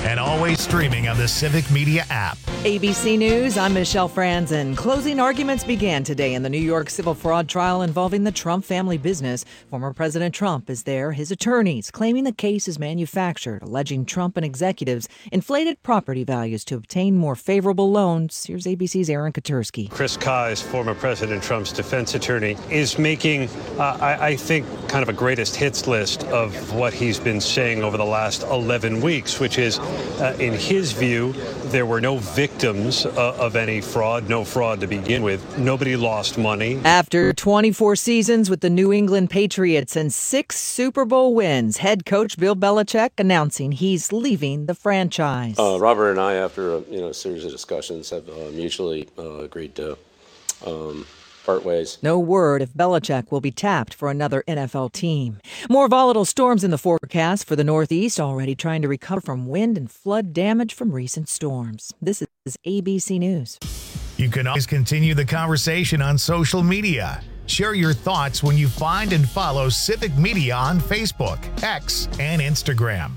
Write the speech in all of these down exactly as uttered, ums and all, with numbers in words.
and always streaming on the Civic Media app. A B C News, I'm Michelle Franzen. Closing arguments began today in the New York civil fraud trial involving the Trump family business. Former President Trump is there. His attorneys claiming the case is manufactured, alleging Trump and executives inflated property values to obtain more favorable loans. Here's A B C's Aaron Katersky. Chris Kise, former President Trump's defense attorney, is making, uh, I, I think, kind of a greatest hits list of what he's been saying over the last eleven weeks, which is, uh, in his view, there were no victims uh, of any fraud, no fraud to begin with. Nobody lost money. After twenty-four seasons with the New England Patriots and six Super Bowl wins, head coach Bill Belichick announcing he's leaving the franchise. Uh, Robert and I, after a you know, series of discussions, have uh, mutually uh, agreed to um, part ways. No word if Belichick will be tapped for another N F L team. More volatile storms in the forecast for the Northeast, already trying to recover from wind and flood damage from recent storms. This is A B C News. You can always continue the conversation on social media. Share your thoughts when you find and follow Civic Media on Facebook, X, and Instagram.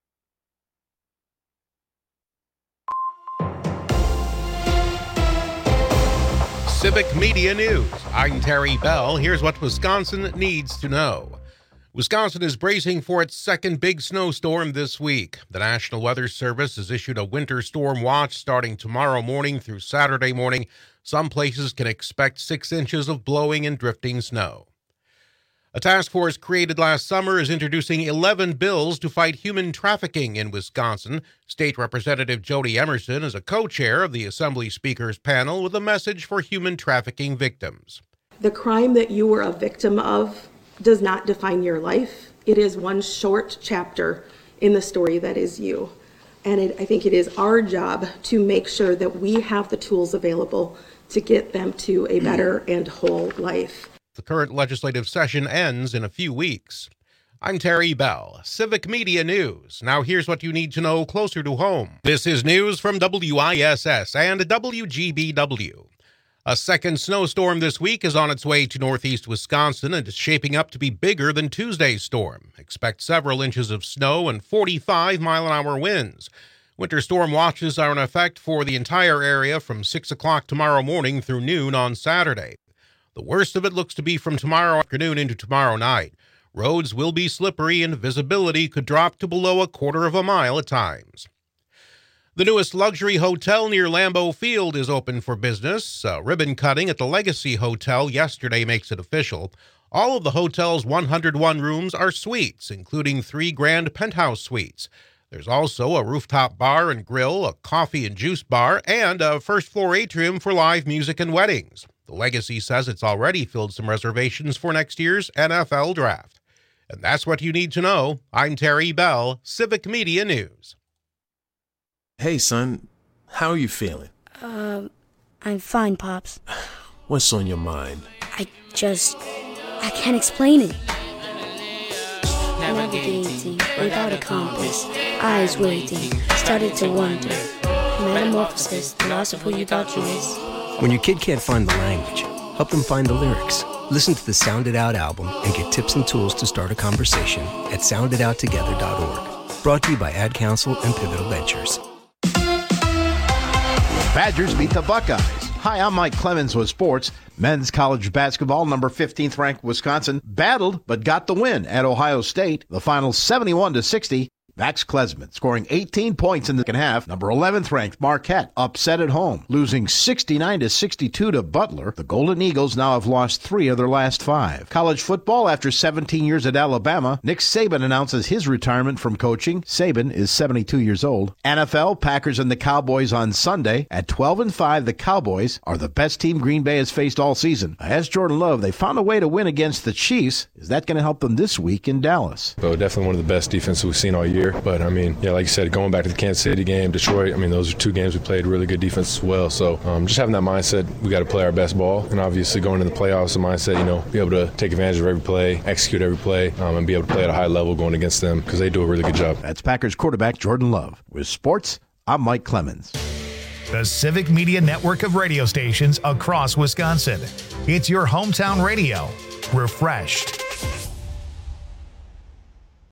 Civic Media News. I'm Terry Bell. Here's what Wisconsin needs to know. Wisconsin is bracing for its second big snowstorm this week. The National Weather Service has issued a winter storm watch starting tomorrow morning through Saturday morning. Some places can expect six inches of blowing and drifting snow. A task force created last summer is introducing eleven bills to fight human trafficking in Wisconsin. State Representative Jody Emerson is a co-chair of the Assembly Speakers panel with a message for human trafficking victims. The crime that you were a victim of does not define your life. It is one short chapter in the story that is you. And it, I think it is our job to make sure that we have the tools available to get them to a better and whole life. The current legislative session ends in a few weeks. I'm Terry Bell, Civic Media News. Now here's what you need to know closer to home. This is news from W I S S and W G B W. A second snowstorm this week is on its way to northeast Wisconsin and is shaping up to be bigger than Tuesday's storm. Expect several inches of snow and forty-five mile an hour winds. Winter storm watches are in effect for the entire area from six o'clock tomorrow morning through noon on Saturday. The worst of it looks to be from tomorrow afternoon into tomorrow night. Roads will be slippery and visibility could drop to below a quarter of a mile at times. The newest luxury hotel near Lambeau Field is open for business. Uh, ribbon cutting at the Legacy Hotel yesterday makes it official. All of the hotel's one hundred one rooms are suites, including three grand penthouse suites. There's also a rooftop bar and grill, a coffee and juice bar, and a first-floor atrium for live music and weddings. The Legacy says it's already filled some reservations for next year's N F L Draft. And that's what you need to know. I'm Terry Bell, Civic Media News. Hey, son. How are you feeling? Um, I'm fine, Pops. What's on your mind? I just... I can't explain it. Navigating without a compass, eyes waiting, started to wonder. Metamorphosis, the loss of who you thought you is. When your kid can't find the language, help them find the lyrics. Listen to the Sound It Out album and get tips and tools to start a conversation at sound it out together dot org. Brought to you by Ad Council and Pivotal Ventures. Badgers beat the Buckeyes. Hi, I'm Mike Clemens with sports. Men's college basketball, number fifteenth ranked Wisconsin, battled but got the win at Ohio State. The final seventy-one to sixty. Max Klesman scoring eighteen points in the second half. Number eleventh ranked Marquette upset at home, losing sixty-nine to sixty-two to Butler. The Golden Eagles now have lost three of their last five. College football, after seventeen years at Alabama, Nick Saban announces his retirement from coaching. Saban is seventy-two years old. N F L, Packers and the Cowboys on Sunday. At twelve and five, the Cowboys are the best team Green Bay has faced all season. As Jordan Love, they found a way to win against the Chiefs. Is that going to help them this week in Dallas? So definitely one of the best defenses we've seen all year. But, I mean, yeah, like you said, going back to the Kansas City game, Detroit, I mean, those are two games we played really good defense as well. So um, just having that mindset, we got to play our best ball. And obviously going into the playoffs, the mindset, you know, be able to take advantage of every play, execute every play, um, and be able to play at a high level going against them because they do a really good job. That's Packers quarterback Jordan Love. With sports, I'm Mike Clemens. The Civic Media network of radio stations across Wisconsin. It's your hometown radio. Refreshed.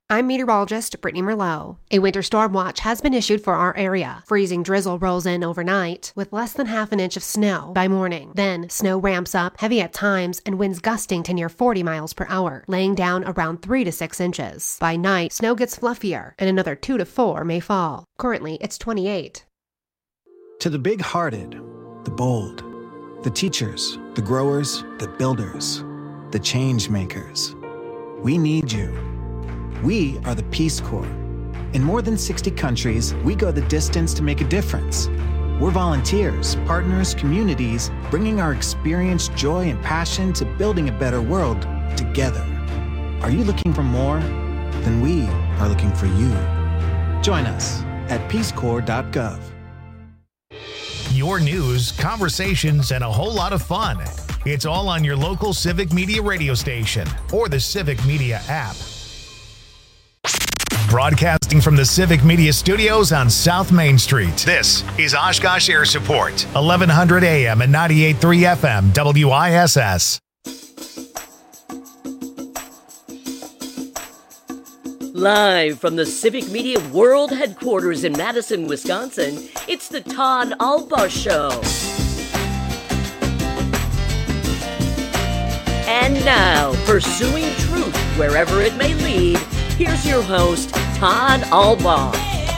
I'm meteorologist Brittany Merlot. A winter storm watch has been issued for our area. Freezing drizzle rolls in overnight with less than half an inch of snow by morning. Then snow ramps up, heavy at times, and winds gusting to near forty miles per hour, laying down around three to six inches. By night, snow gets fluffier, and another two to four may fall. Currently, it's twenty-eight. To the big-hearted, the bold, the teachers, the growers, the builders, the change makers, we need you. We are the Peace Corps. In more than sixty countries, we go the distance to make a difference. We're volunteers, partners, communities, bringing our experience, joy, and passion to building a better world together. Are you looking for more? Then we are looking for you. Join us at peace corps dot gov. Your news, conversations, and a whole lot of fun. It's all on your local Civic Media radio station or the Civic Media app. Broadcasting from the Civic Media Studios on South Main Street, this is Oshkosh Air Support, eleven hundred A M and ninety-eight point three F M, W I S S. Live from the Civic Media World Headquarters in Madison, Wisconsin, it's the Todd Albaugh Show. And now, pursuing truth wherever it may lead, here's your host, Todd Albaugh.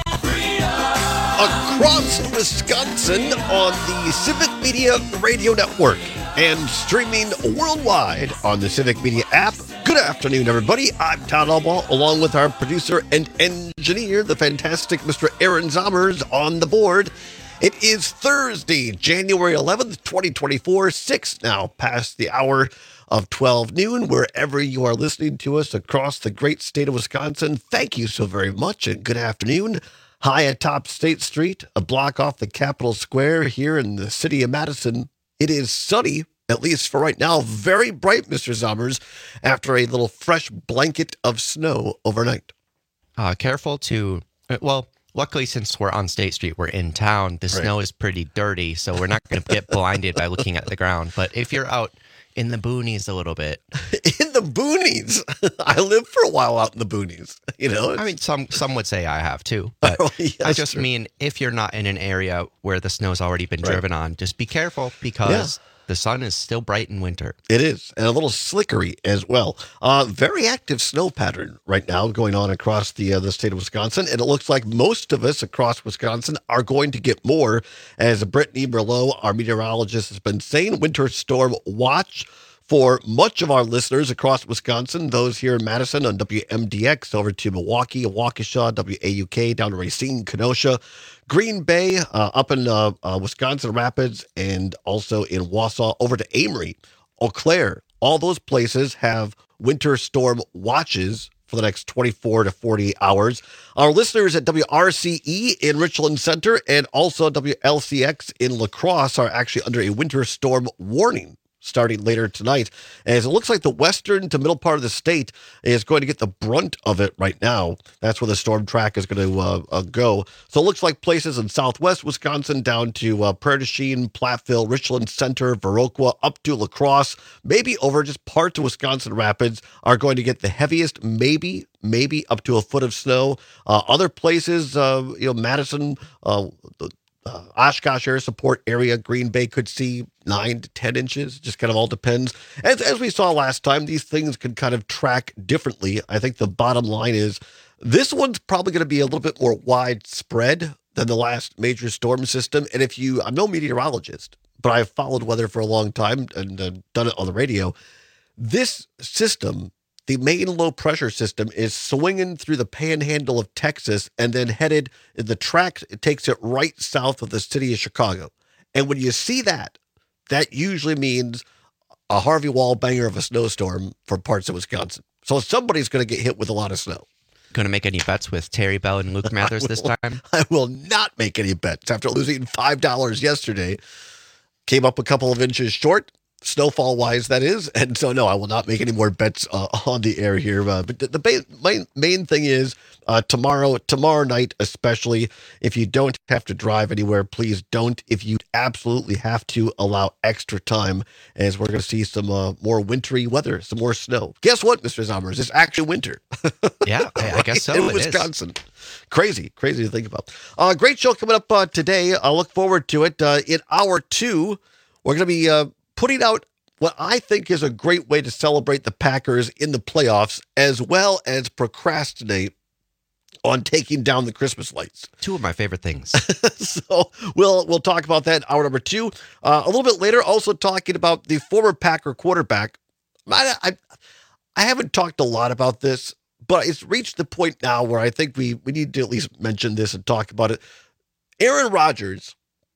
Across Wisconsin on the Civic Media Radio Network and streaming worldwide on the Civic Media app. Good afternoon, everybody. I'm Todd Albaugh, along with our producer and engineer, the fantastic Mister Aaron Zommers, on the board. It is Thursday, January eleventh, twenty twenty-four, six now past the hour of twelve noon, wherever you are listening to us across the great state of Wisconsin. Thank you so very much, and good afternoon. High atop State Street, a block off the Capitol Square here in the city of Madison, it is sunny, at least for right now. Very bright, Mister Zommers, after a little fresh blanket of snow overnight. Uh, careful to, well, luckily since we're on State Street, we're in town. The Right. snow is pretty dirty, so we're not going to get blinded by looking at the ground. But if you're out in the boonies a little bit. In the boonies? I lived for a while out in the boonies, you know? I mean, some some would say I have too, but Oh, yeah, I just sure. mean if you're not in an area where the snow's already been Right. driven on, just be careful because the sun is still bright in winter. It is, and a little slickery as well. Uh, very active snow pattern right now going on across the uh, the state of Wisconsin, and it looks like most of us across Wisconsin are going to get more. As Brittany Merlot, our meteorologist, has been saying, winter storm watch for much of our listeners across Wisconsin, those here in Madison on W M D X, over to Milwaukee, Waukesha, W A U K, down to Racine, Kenosha, Green Bay, uh, up in uh, uh, Wisconsin Rapids, and also in Wausau, over to Amory, Eau Claire. All those places have winter storm watches for the next twenty-four to forty hours. Our listeners at W R C E in Richland Center and also W L C X in La Crosse are actually under a winter storm warning starting later tonight, as it looks like the western to middle part of the state is going to get the brunt of it right now. That's where the storm track is going to uh, uh, go. So it looks like places in southwest Wisconsin down to uh, Prairie du Chien, Platteville, Richland Center, Viroqua, up to La Crosse, maybe over just parts of Wisconsin Rapids are going to get the heaviest, maybe, maybe up to a foot of snow. Uh, other places, uh, you know, Madison, uh, Uh, Oshkosh Air Support area, Green Bay could see nine to ten inches. Just kind of all depends. As, as we saw last time, these things can kind of track differently. I think the bottom line is this one's probably going to be a little bit more widespread than the last major storm system. And if you, I'm no meteorologist, but I've followed weather for a long time and uh, done it on the radio. This system, the main low pressure system, is swinging through the panhandle of Texas and then headed, the track it takes it right south of the city of Chicago. And when you see that, that usually means a Harvey Wallbanger of a snowstorm for parts of Wisconsin. So somebody's going to get hit with a lot of snow. Going to make any bets with Terry Bell and Luke Mathers this time? I will not make any bets. After losing five dollars yesterday, came up a couple of inches short. snowfall wise, that is. And so, no, I will not make any more bets uh, on the air here. Uh, but the, the ba- main, main thing is uh, tomorrow, tomorrow night, especially if you don't have to drive anywhere, please don't. If you absolutely have to, allow extra time, as we're going to see some uh, more wintry weather, some more snow. Guess what, Mister Zommers? It's actually winter. Yeah, I, I guess so. In it Wisconsin. Is. Crazy, crazy to think about. Uh, great show coming up uh, today. I look forward to it. Uh, in hour two, we're going to be uh, putting out what I think is a great way to celebrate the Packers in the playoffs, as well as procrastinate on taking down the Christmas lights. Two of my favorite things. So we'll we'll talk about that in hour number two. Uh, a little bit later, also talking about the former Packer quarterback. I, I, I haven't talked a lot about this, but it's reached the point now where I think we, we need to at least mention this and talk about it. Aaron Rodgers,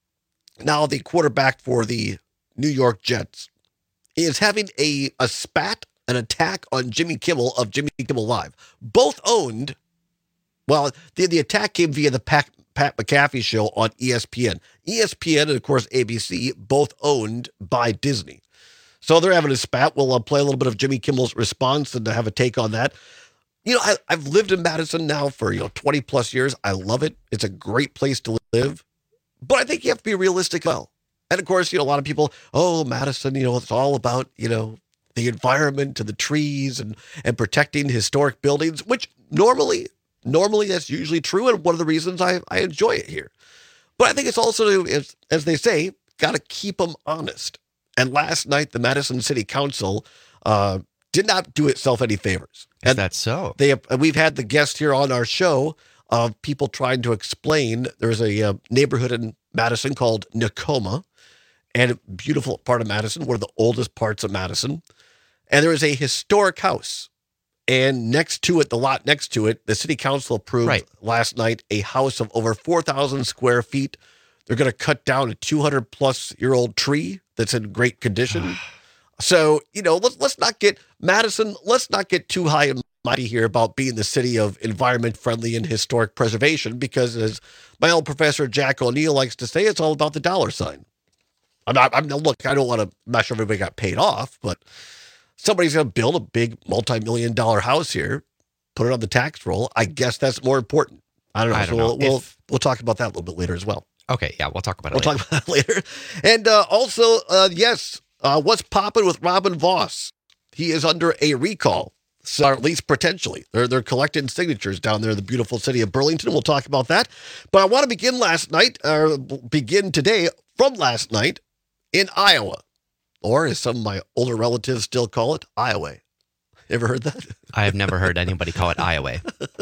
now the quarterback for the New York Jets, is having a, a spat, an attack on Jimmy Kimmel of Jimmy Kimmel Live. Both owned, well, the, the attack came via the Pat, Pat McAfee show on E S P N. E S P N and, of course, A B C, both owned by Disney. So they're having a spat. We'll uh, play a little bit of Jimmy Kimmel's response and to have a take on that. You know, I, I've lived in Madison now for, you know, twenty plus years. I love it. It's a great place to live. But I think you have to be realistic as well. And of course, you know, a lot of people, oh, Madison, you know, it's all about, you know, the environment and the trees and, and protecting historic buildings, which normally, normally that's usually true. And one of the reasons I, I enjoy it here. But I think it's also, as, as they say, got to keep them honest. And last night, the Madison City Council uh, did not do itself any favors. Is and that so? They have, we've had the guest here on our show of people trying to explain. There's a uh, neighborhood in Madison called Nakoma, and a beautiful part of Madison, one of the oldest parts of Madison. And there is a historic house. And next to it, the lot next to it, the city council approved right. last night a house of over four thousand square feet. They're going to cut down a two hundred plus year old tree that's in great condition. So, you know, let's, let's not get Madison, let's not get too high and mighty here about being the city of environment friendly and historic preservation, because as my old professor Jack O'Neill likes to say, it's all about the dollar sign. I'm not, I'm look, I don't want to, I'm not sure everybody got paid off, but somebody's going to build a big multi-million dollar house here, put it on the tax roll. I guess that's more important. I don't know. I so don't we'll, know. we'll, If... we'll talk about that a little bit later as well. Okay. Yeah. We'll talk about it we'll later. talk about that later. And uh, also, uh, yes, uh, what's popping with Robin Voss? He is under a recall. So at least potentially. They're, they're collecting signatures down there in the beautiful city of Burlington. We'll talk about that. But I want to begin last night, or begin today from last night in Iowa. Or as some of my older relatives still call it, Iowa. Ever heard that? I have never heard anybody call it Iowa.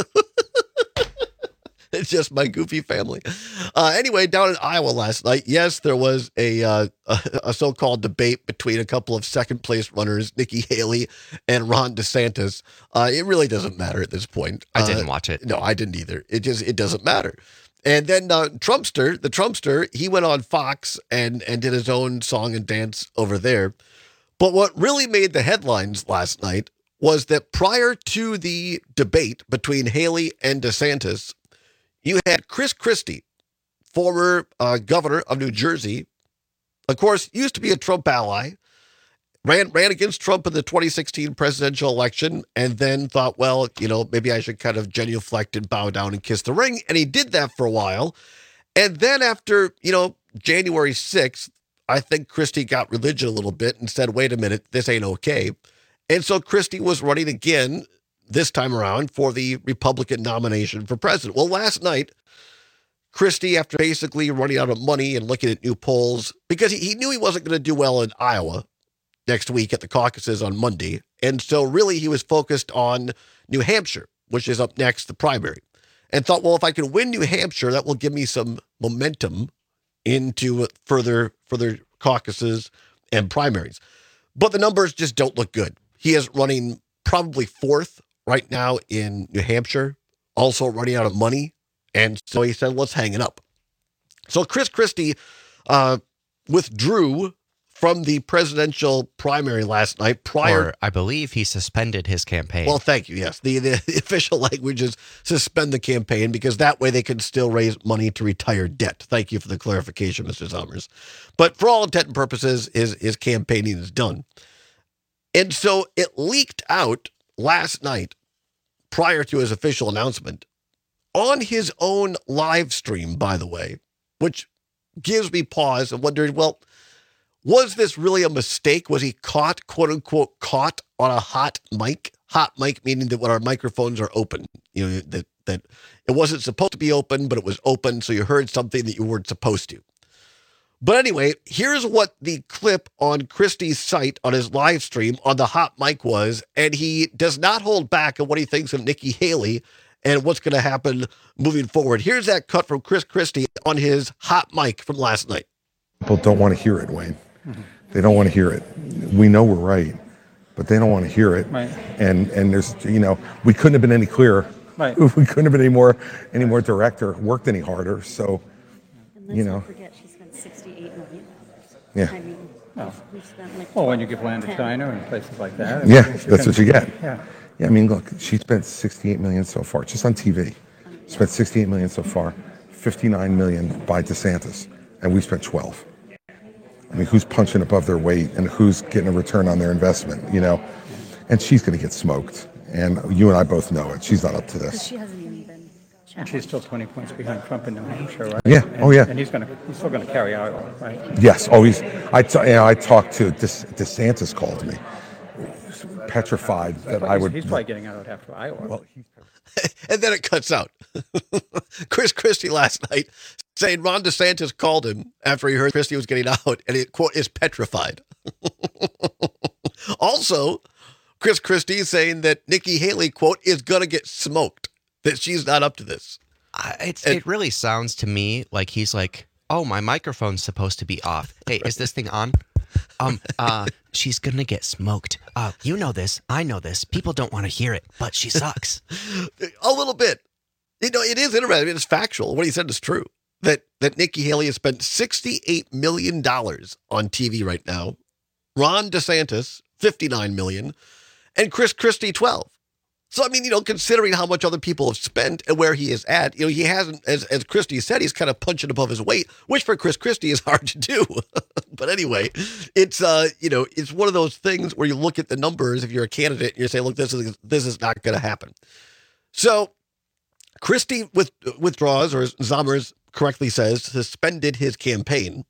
It's just my goofy family. Uh, anyway, down in Iowa last night, yes, there was a, uh, a a so-called debate between a couple of second-place runners, Nikki Haley and Ron DeSantis. Uh, it really doesn't matter at this point. I didn't uh, watch it. No, I didn't either. It just it doesn't matter. And then uh, Trumpster, the Trumpster, he went on Fox and and did his own song and dance over there. But what really made the headlines last night was that prior to the debate between Haley and DeSantis, you had Chris Christie, former uh, governor of New Jersey, of course, used to be a Trump ally, ran ran against Trump in the twenty sixteen presidential election, and then thought, well, you know, maybe I should kind of genuflect and bow down and kiss the ring. And he did that for a while. And then after, you know, January sixth, I think Christie got religion a little bit and said, wait a minute, this ain't okay. And so Christie was running again this time around for the Republican nomination for president. Well, last night, Christie, after basically running out of money and looking at new polls, because he, he knew he wasn't going to do well in Iowa next week at the caucuses on Monday. And so really he was focused on New Hampshire, which is up next, the primary, and thought, well, if I can win New Hampshire, that will give me some momentum into further, further caucuses and primaries. But the numbers just don't look good. He is running probably fourth right now in New Hampshire, also running out of money. And so he said, let's hang it up. So Chris Christie uh, withdrew from the presidential primary last night prior. Or I believe he suspended his campaign. Well, thank you. Yes. The, the official language is suspend the campaign because that way they can still raise money to retire debt. Thank you for the clarification, Mister Summers. But for all intent and purposes, his, his campaigning is done. And so it leaked out last night prior to his official announcement on his own live stream, by the way, which gives me pause and wondering, well, was this really a mistake? Was he caught, quote unquote, caught on a hot mic? Hot mic meaning that when our microphones are open, you know, that, that it wasn't supposed to be open, but it was open. So you heard something that you weren't supposed to. But anyway, here's what the clip on Christie's site on his live stream on the hot mic was. And he does not hold back on what he thinks of Nikki Haley and what's going to happen moving forward. Here's that cut from Chris Christie on his hot mic from last night. People don't want to hear it, Wayne. They don't want to hear it. We know we're right, but they don't want to hear it. Right. And and there's, you know, we couldn't have been any clearer. Right. We couldn't have been any more, any more direct or worked any harder. So, And let's you know. not forget she spent sixty-eight million dollars. Yeah. I mean, Oh. we've spent like. Well, when you give land to China and places like that. Yeah, it's that's what you get. Yeah. Yeah, I mean, look, she spent sixty-eight million so far, just on T V. Spent sixty-eight million so far, fifty-nine million by DeSantis, and we spent twelve. I mean, who's punching above their weight and who's getting a return on their investment, you know? And she's going to get smoked. And you and I both know it. She's not up to this. She hasn't even been. And she's still twenty points behind Trump in New Hampshire, right? Yeah. And, Oh, yeah. And he's going to, he's still going to carry Iowa, right? Yes, always. I, t- you know, I talked to De- DeSantis called me, petrified that I He's- would. He's probably getting out after Iowa. Well, And then it cuts out. Chris Christie last night saying Ron DeSantis called him after he heard Christie was getting out, and he, quote, is petrified. Also, Chris Christie saying that Nikki Haley, quote, is going to get smoked, that she's not up to this. I, it's, it really sounds to me like he's like, oh, my microphone's supposed to be off. Hey, is this thing on? Um, uh, she's gonna get smoked. Uh, you know this. I know this. People don't want to hear it, but she sucks. A little bit. You know, it is interesting. I mean, it's factual. What he said is true. That that Nikki Haley has spent sixty-eight million dollars on T V right now. Ron DeSantis, fifty-nine million dollars, and Chris Christie, twelve. So, I mean, you know, considering how much other people have spent and where he is at, you know, he hasn't, as, as Christie said, he's kind of punching above his weight, which for Chris Christie is hard to do. But anyway, it's, uh, you know, it's one of those things where you look at the numbers if you're a candidate and you say, look, this is, this is not going to happen. So Christie with, withdraws, or as Zommers correctly says, suspended his campaign.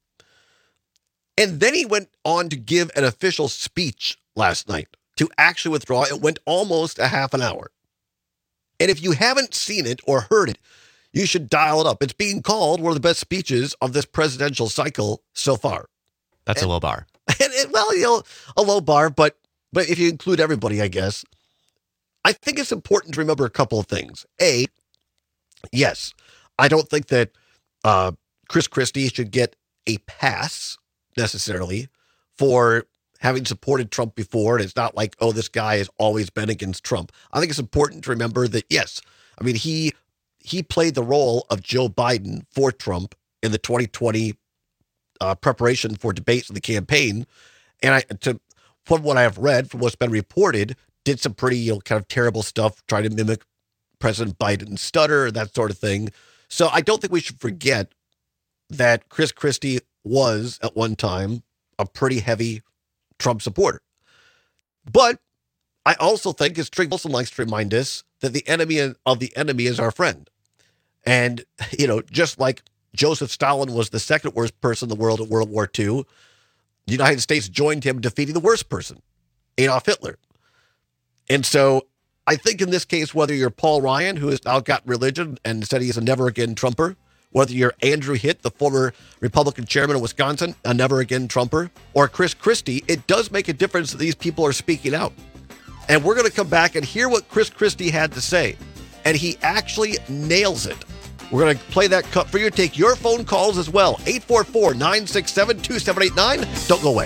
And then he went on to give an official speech last night. To actually withdraw, it went almost a half an hour. And if you haven't seen it or heard it, you should dial it up. It's being called one of the best speeches of this presidential cycle so far. That's and, a low bar. And, and, well, you know, a low bar, but but if you include everybody, I guess, I think it's important to remember a couple of things. A, yes, I don't think that uh, Chris Christie should get a pass necessarily for having supported Trump before, and it's not like, oh, this guy has always been against Trump. I think it's important to remember that, yes, I mean, he he played the role of Joe Biden for Trump in the twenty twenty uh, preparation for debates in the campaign. And I, to from what I have read, from what's been reported, did some pretty, you know, kind of terrible stuff, trying to mimic President Biden's stutter, that sort of thing. So I don't think we should forget that Chris Christie was, at one time, a pretty heavy Trump supporter. But I also think, as Trig Wilson likes to remind us, that the enemy of the enemy is our friend. And, you know, just like Joseph Stalin was the second worst person in the world at World War Two, the United States joined him defeating the worst person, Adolf Hitler. And so I think in this case, whether you're Paul Ryan, who has now got religion and said he is a never again Trumper, whether you're Andrew Hitt, the former Republican chairman of Wisconsin, a never again Trumper, or Chris Christie, it does make a difference that these people are speaking out. And we're going to come back and hear what Chris Christie had to say. And he actually nails it. We're going to play that cut for you. Take your phone calls as well. eight four four, nine six seven, two seven eight nine. Don't go away.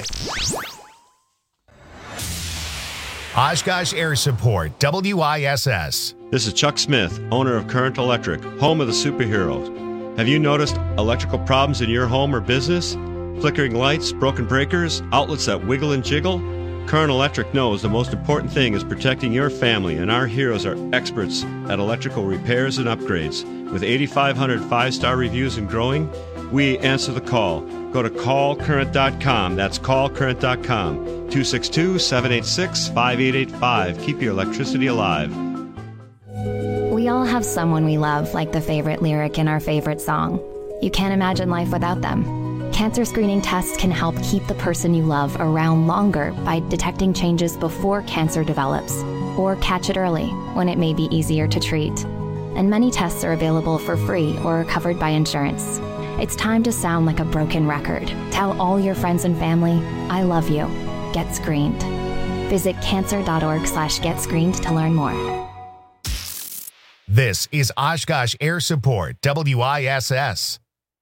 Oshkosh Air Support, W I S S. This is Chuck Smith, owner of Current Electric, home of the superheroes. Have you noticed electrical problems in your home or business? Flickering lights, broken breakers, outlets that wiggle and jiggle? Current Electric knows the most important thing is protecting your family, and our heroes are experts at electrical repairs and upgrades. With eighty-five hundred five-star reviews and growing, we answer the call. Go to call current dot com. That's call current dot com. two six two, seven eight six, five eight eight five. Keep your electricity alive. We all have someone we love, like the favorite lyric in our favorite song. You can't imagine life without them. Cancer screening tests can help keep the person you love around longer by detecting changes before cancer develops, or catch it early when it may be easier to treat. And many tests are available for free or are covered by insurance. It's time to sound like a broken record. Tell all your friends and family, I love you. Get screened. Visit cancer.org slash get screened to learn more. This is Oshkosh Air Support, W I S S.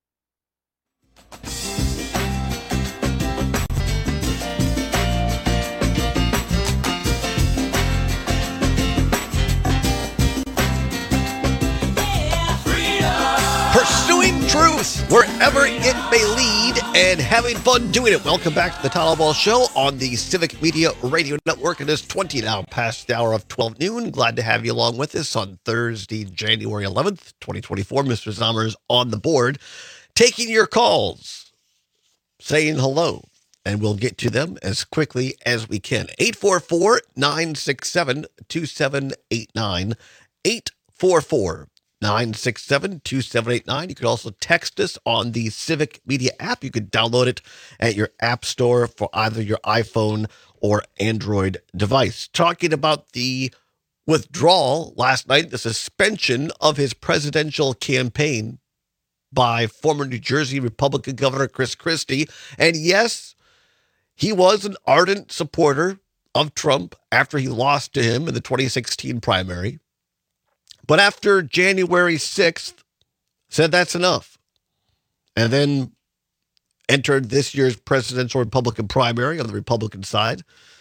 Pursuing truth wherever it may lead and having fun doing it. Welcome back to the Todd Ball Show on the Civic Media Radio Network. It is twenty now past the hour of twelve noon. Glad to have you along with us on Thursday, January eleventh, twenty twenty-four. Mister Zommers on the board, taking your calls, saying hello, and we'll get to them as quickly as we can. eight four four, nine six seven, two seven eight nine. eight four four, nine six seven, two seven eight nine. You could also text us on the Civic Media app. You could download it at your app store for either your iPhone or Android device. Talking about the withdrawal last night, the suspension of his presidential campaign by former New Jersey Republican Governor Chris Christie. And yes, he was an ardent supporter of Trump after he lost to him in the twenty sixteen primary. But after January sixth, said that's enough. And then entered this year's presidential Republican primary on the Republican side.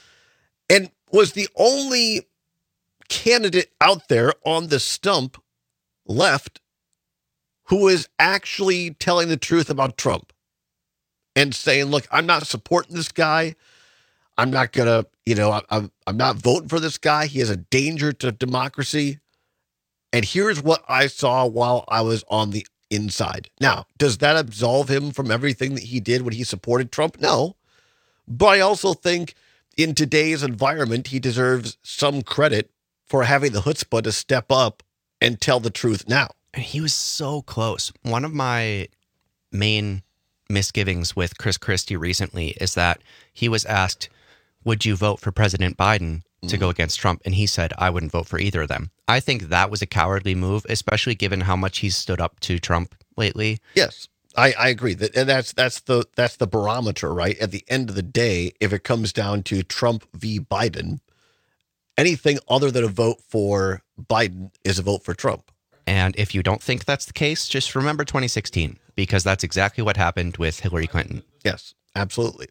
And was the only candidate out there on the stump left who is actually telling the truth about Trump and saying, look, I'm not supporting this guy. I'm not going to, you know, I'm, I'm not voting for this guy. He is a danger to democracy. And here's what I saw while I was on the inside. Now, does that absolve him from everything that he did when he supported Trump? No. But I also think in today's environment, he deserves some credit for having the chutzpah to step up and tell the truth now. And he was so close. One of my main misgivings with Chris Christie recently is that he was asked, would you vote for President Biden to go against Trump? And he said, I wouldn't vote for either of them. I think that was a cowardly move, especially given how much he's stood up to Trump lately. Yes, I, I agree. That and that's that's the that's the barometer, right? At the end of the day, if it comes down to Trump v. Biden, anything other than a vote for Biden is a vote for Trump. And if you don't think that's the case, just remember twenty sixteen, because that's exactly what happened with Hillary Clinton. Yes, absolutely.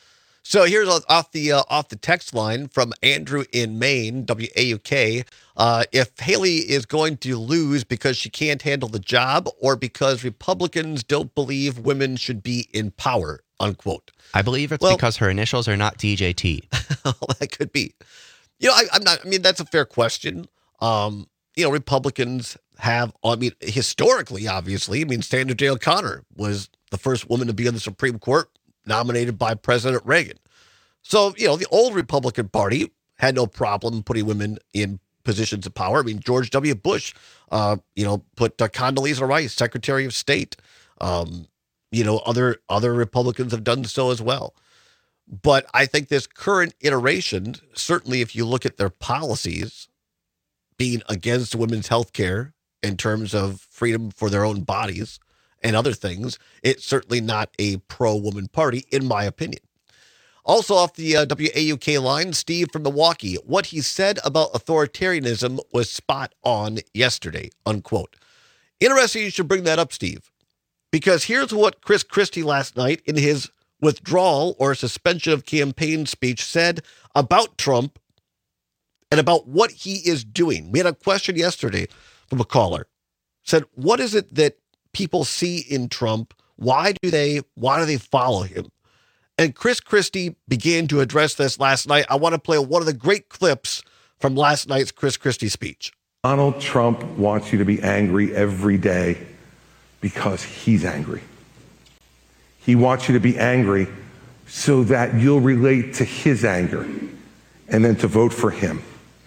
So here's off the uh, off the text line from Andrew in Maine, W A U K. Uh, if Haley is going to lose because she can't handle the job or because Republicans don't believe women should be in power, unquote. I believe it's well, because her initials are not D J T. That could be. You know, I, I'm not. I mean, that's a fair question. Um, you know, Republicans have. I mean, historically, obviously, I mean, Sandra Day O'Connor was the first woman to be on the Supreme Court, nominated by President Reagan. So, you know, the old Republican Party had no problem putting women in positions of power. I mean, George W. Bush, uh, you know, put uh, Condoleezza Rice, Secretary of State. Um, you know, other other Republicans have done so as well. But I think this current iteration, certainly if you look at their policies being against women's health care in terms of freedom for their own bodies and other things, it's certainly not a pro-woman party, in my opinion. Also off the uh, W A U K line, Steve from Milwaukee. What he said about authoritarianism was spot on yesterday, unquote. Interesting you should bring that up, Steve, because here's what Chris Christie last night in his withdrawal or suspension of campaign speech said about Trump and about what he is doing. We had a question yesterday from a caller. Said, what is it that people see in Trump? Why do they, why do they follow him? And Chris Christie began to address this last night. I want to play one of the great clips from last night's Chris Christie speech. Donald Trump wants you to be angry every day because he's angry. He wants you to be angry so that you'll relate to his anger and then to vote for him.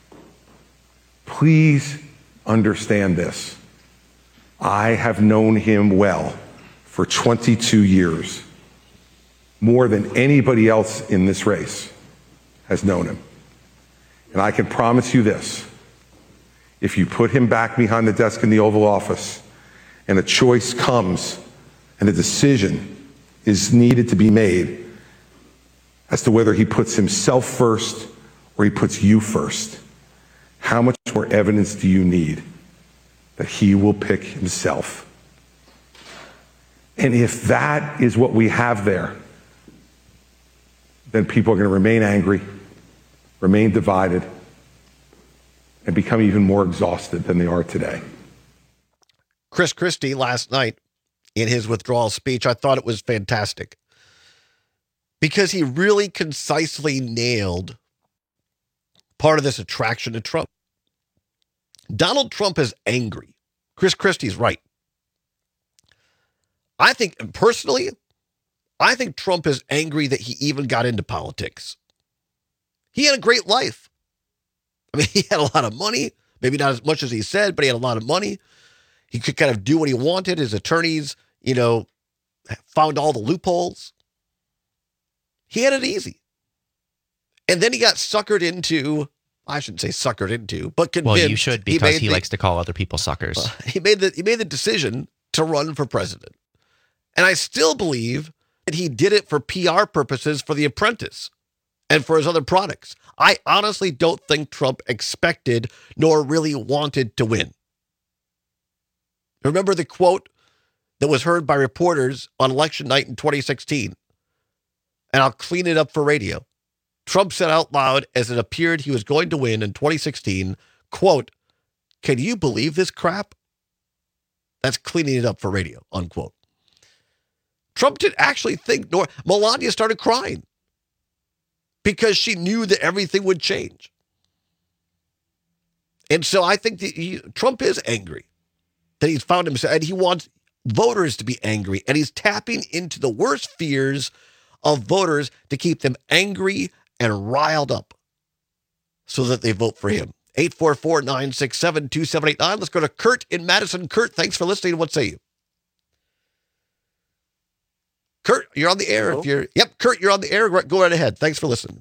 Please understand this. I have known him well for twenty-two years. More than anybody else in this race has known him. And I can promise you this, if you put him back behind the desk in the Oval Office and a choice comes and a decision is needed to be made as to whether he puts himself first or he puts you first, how much more evidence do you need that he will pick himself? And if that is what we have there, then people are going to remain angry, remain divided, and become even more exhausted than they are today. Chris Christie last night in his withdrawal speech, I thought it was fantastic because he really concisely nailed part of this attraction to Trump. Donald Trump is angry. Chris Christie's right. I think, personally, I think Trump is angry that he even got into politics. He had a great life. I mean, he had a lot of money, maybe not as much as he said, but he had a lot of money. He could kind of do what he wanted. His attorneys, you know, found all the loopholes. He had it easy. And then he got suckered into, I shouldn't say suckered into, but convinced. Well, you should, because he, he the, likes to call other people suckers. Uh, he made the he made the decision to run for president. And I still believe that he did it for P R purposes for The Apprentice and for his other products. I honestly don't think Trump expected nor really wanted to win. Remember the quote that was heard by reporters on election night in twenty sixteen? And I'll clean it up for radio. Trump said out loud as it appeared he was going to win in twenty sixteen, quote, "Can you believe this crap?" That's cleaning it up for radio, unquote. Trump didn't actually think, nor Melania started crying because she knew that everything would change. And so I think that he, Trump is angry that he's found himself, and he wants voters to be angry, and he's tapping into the worst fears of voters to keep them angry and riled up so that they vote for him. eight four four, nine six seven, two seven eight nine. Let's go to Kurt in Madison. Kurt, thanks for listening. What say you? Kurt, you're on the air. Hello? If you're, yep, Kurt, you're on the air. Go right ahead. Thanks for listening.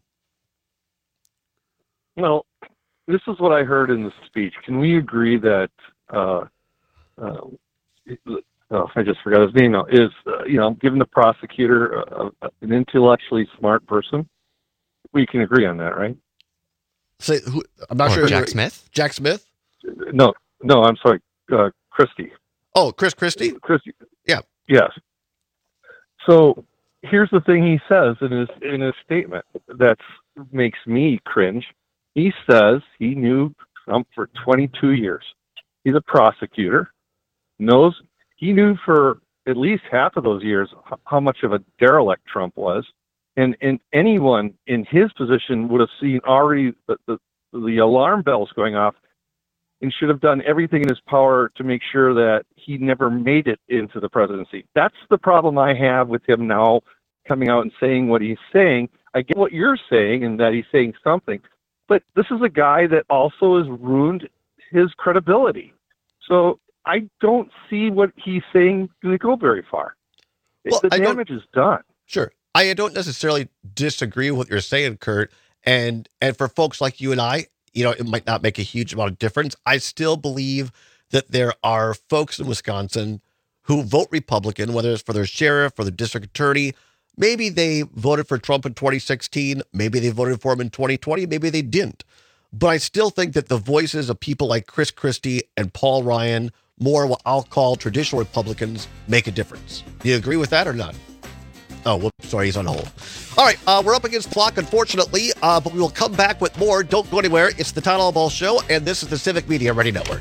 Well, this is what I heard in the speech. Can we agree that, uh, uh, oh, I just forgot his name now, is, uh, you know, given the prosecutor uh, uh, an intellectually smart person? We can agree on that, right? Say, who, I'm not or sure. Jack who, Smith? Jack Smith? No, no, I'm sorry. Uh, Christie. Oh, Chris Christie? Christie. Yeah. Yes. So here's the thing he says in his in his statement that makes me cringe. He says he knew Trump for twenty-two years. He's a prosecutor. Knows he knew for at least half of those years how much of a derelict Trump was, and and anyone in his position would have seen already the the, the alarm bells going off, and should have done everything in his power to make sure that he never made it into the presidency. That's the problem I have with him now coming out and saying what he's saying. I get what you're saying and that he's saying something, but this is a guy that also has ruined his credibility. So I don't see what he's saying going to go very far. Well, the damage is done. Sure. I don't necessarily disagree with what you're saying, Kurt. And, and for folks like you and I, you know, it might not make a huge amount of difference. I still believe that there are folks in Wisconsin who vote Republican, whether it's for their sheriff or their district attorney. Maybe they voted for Trump in twenty sixteen. Maybe they voted for him in twenty twenty. Maybe they didn't. But I still think that the voices of people like Chris Christie and Paul Ryan, more what I'll call traditional Republicans, make a difference. Do you agree with that or not? Oh, whoops, sorry, he's on hold. All right, uh, we're up against the clock, unfortunately, uh, but we will come back with more. Don't go anywhere. It's the Todd Albaugh Show, and this is the Civic Media Ready Network.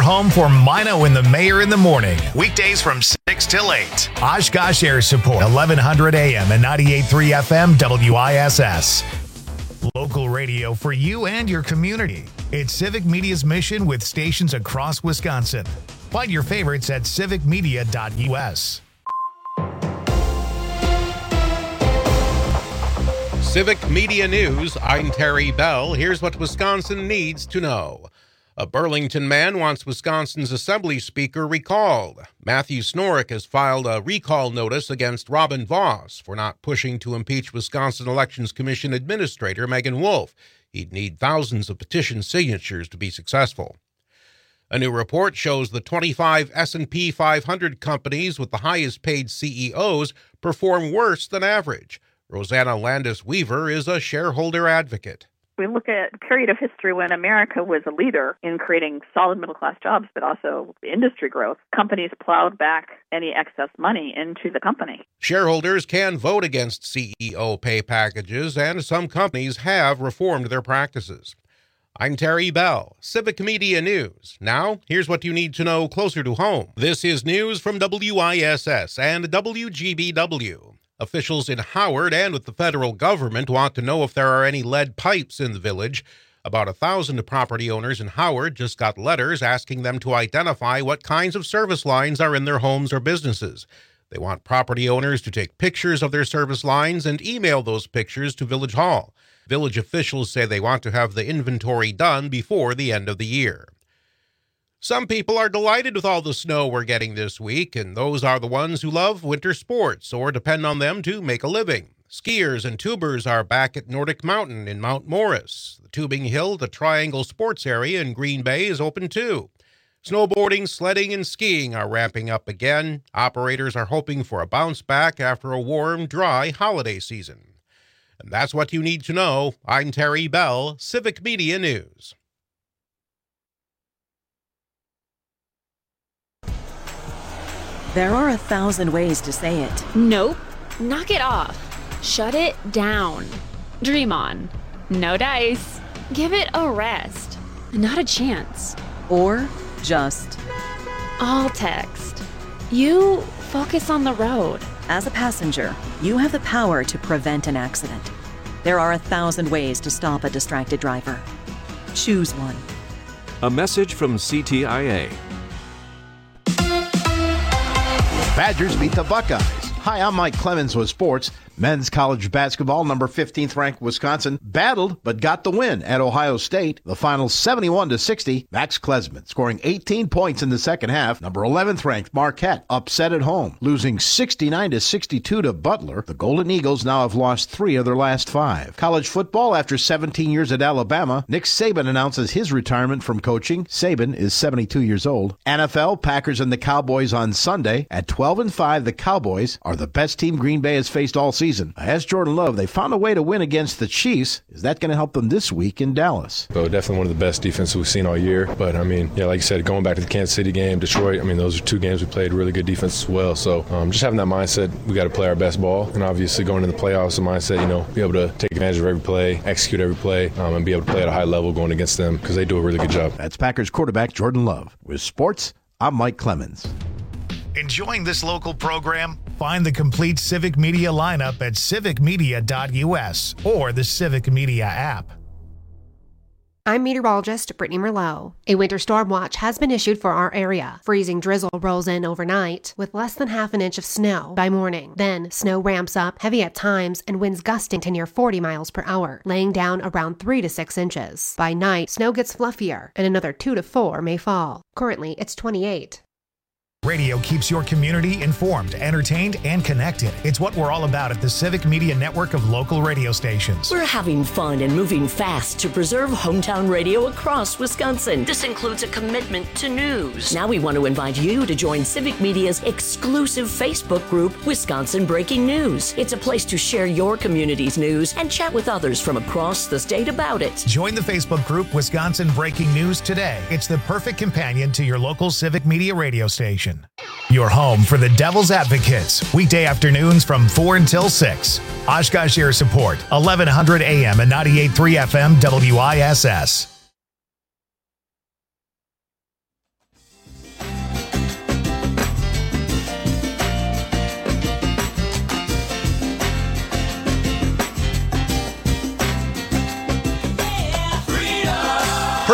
home for Mino and the Mayor in the morning. Weekdays from six till eight. Oshkosh Air Support, eleven hundred A M and ninety-eight point three F M W I S S. Local radio for you and your community. It's Civic Media's mission with stations across Wisconsin. Find your favorites at civic media dot U S. Civic Media News, I'm Terry Bell. Here's what Wisconsin needs to know. A Burlington man wants Wisconsin's Assembly Speaker recalled. Matthew Snorek has filed a recall notice against Robin Voss for not pushing to impeach Wisconsin Elections Commission Administrator Megan Wolf. He'd need thousands of petition signatures to be successful. A new report shows the twenty-five S and P five hundred companies with the highest paid C E Os perform worse than average. Rosanna Landis-Weaver is a shareholder advocate. We look at a period of history when America was a leader in creating solid middle-class jobs, but also industry growth. Companies plowed back any excess money into the company. Shareholders can vote against C E O pay packages, and some companies have reformed their practices. I'm Terry Bell, Civic Media News. Now, here's what you need to know closer to home. This is news from W I S S and W G B W. Officials in Howard and with the federal government want to know if there are any lead pipes in the village. About a thousand property owners in Howard just got letters asking them to identify what kinds of service lines are in their homes or businesses. They want property owners to take pictures of their service lines and email those pictures to Village Hall. Village officials say they want to have the inventory done before the end of the year. Some people are delighted with all the snow we're getting this week, and those are the ones who love winter sports or depend on them to make a living. Skiers and tubers are back at Nordic Mountain in Mount Morris. The tubing hill, the Triangle Sports Area in Green Bay, is open too. Snowboarding, sledding, and skiing are ramping up again. Operators are hoping for a bounce back after a warm, dry holiday season. And that's what you need to know. I'm Terry Bell, Civic Media News. There are a thousand ways to say it. Nope. Knock it off. Shut it down. Dream on. No dice. Give it a rest. Not a chance. Or just all text. You focus on the road. As a passenger, you have the power to prevent an accident. There are a thousand ways to stop a distracted driver. Choose one. A message from C T I A. Badgers beat the Buckeyes. Hi, I'm Mike Clemens with sports. Men's college basketball, number fifteenth ranked Wisconsin, battled but got the win at Ohio State. The final seventy-one to sixty. Max Klesman scoring eighteen points in the second half. Number eleventh ranked Marquette upset at home, losing sixty-nine to sixty-two to Butler. The Golden Eagles now have lost three of their last five. College football, after seventeen years at Alabama, Nick Saban announces his retirement from coaching. Saban is seventy-two years old. N F L, Packers and the Cowboys on Sunday. At twelve and five, the Cowboys are the best team Green Bay has faced all season. As Jordan Love, they found a way to win against the Chiefs. Is that going to help them this week in Dallas? So definitely one of the best defenses we've seen all year. But, I mean, yeah, like you said, going back to the Kansas City game, Detroit, I mean, those are two games we played really good defense as well. So um, just having that mindset, we got to play our best ball. And obviously going into the playoffs, the mindset, you know, be able to take advantage of every play, execute every play, um, and be able to play at a high level going against them because they do a really good job. That's Packers quarterback Jordan Love. With sports, I'm Mike Clemens. Enjoying this local program? Find the complete Civic Media lineup at civic media dot U S or the Civic Media app. I'm meteorologist Brittany Merlot. A winter storm watch has been issued for our area. Freezing drizzle rolls in overnight with less than half an inch of snow by morning. Then snow ramps up, heavy at times, and winds gusting to near forty miles per hour, laying down around three to six inches. By night, snow gets fluffier, and another two to four may fall. Currently, it's twenty-eight. Radio keeps your community informed, entertained, and connected. It's what we're all about at the Civic Media network of local radio stations. We're having fun and moving fast to preserve hometown radio across Wisconsin. This includes a commitment to news. Now we want to invite you to join Civic Media's exclusive Facebook group, Wisconsin Breaking News. It's a place to share your community's news and chat with others from across the state about it. Join the Facebook group Wisconsin Breaking News today. It's the perfect companion to your local Civic Media radio station. Your home for the Devil's Advocates, weekday afternoons from four until six. Oshkosh Air Support, eleven hundred A M and ninety-eight point three F M W I S S.